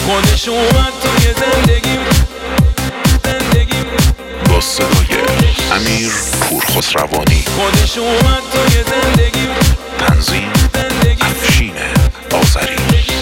خودش اومد توی زندگیم با صدای امیر پورخسروانی، خودش اومد توی زندگیم تنظیم افشین آذری.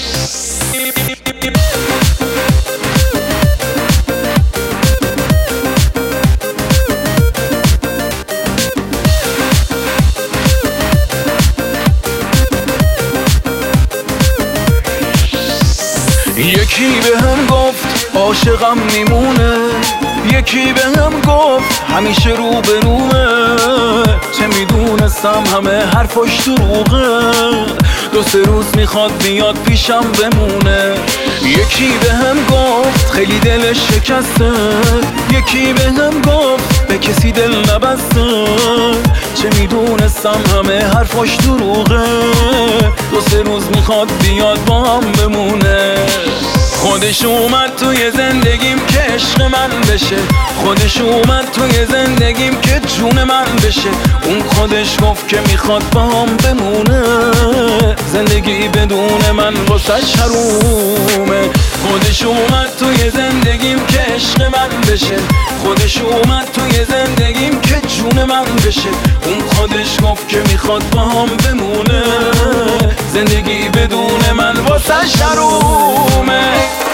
یکی به هم گفت عاشقم میمونه، یکی به هم گفت همیشه رو به رومه. چه میدونستم همه حرفاش دروغه، دو سه روز میخواد بیاد پیشم بمونه. یکی به هم گفت خیلی دلش شکسته، یکی به هم گفت به کسی دل نبسته. چه میدونستم همه حرفاش دروغه، دو سه روز میخواد بیاد با هم بمونه. خودش اومد توی زندگیم که عشق من بشه، خودش اومد توی زندگیم که جون من بشه. اون خودش گفت که میخواد با هم بمونه، زندگی بدون من واسش حرومه. خودش اومد توی زندگیم که عشق من بشه، خودش اومد توی زندگیم که جون من بشه. اون خودش گفت که میخواد با هم بمونه، زندگی بدون من واسش حرومه.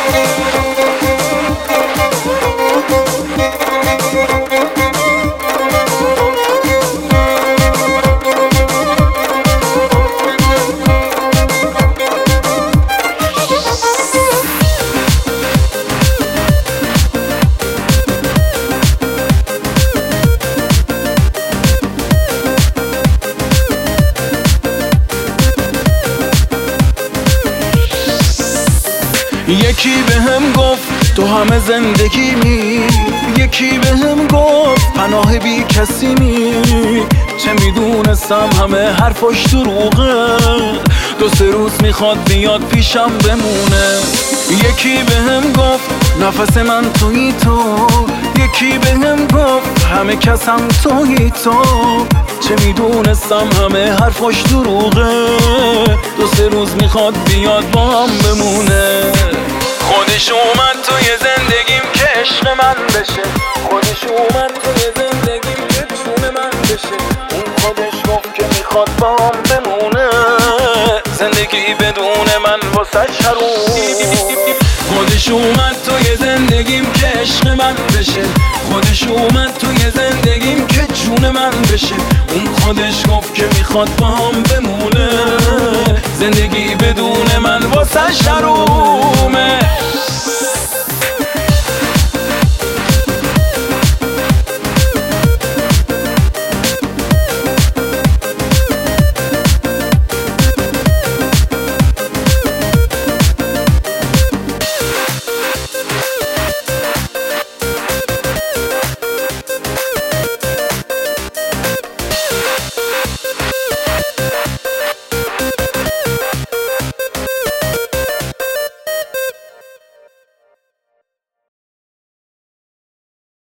یکی به هم گفت تو همه زندگیمی، یکی به هم گفت پناه بی کسی می. چه میدونستم همه حرفاش دروغه، دو سه روز میخواد بیاد پیشم بمونه. یکی به هم گفت نفس من تویی تو، یکی به هم گفت همه کسم تویی تو. چه میدونستم همه حرفاش دروغه، دو سه روز میخواد بیاد با هم بمونه. خودش اومد توی زندگیم که عشق من بشه، خودش اومد توی زندگیم که جون من بشه. اون خودش گفت که میخواد با هم بمونه، زندگی بدون من واسش حروم. خودش اومد توی زندگیم که عشق من بشه، خودش اومد توی زندگیم که جون من بشه. اون خودش گفت که میخواد با هم بمونه، زندگی بدون من واسش حروم.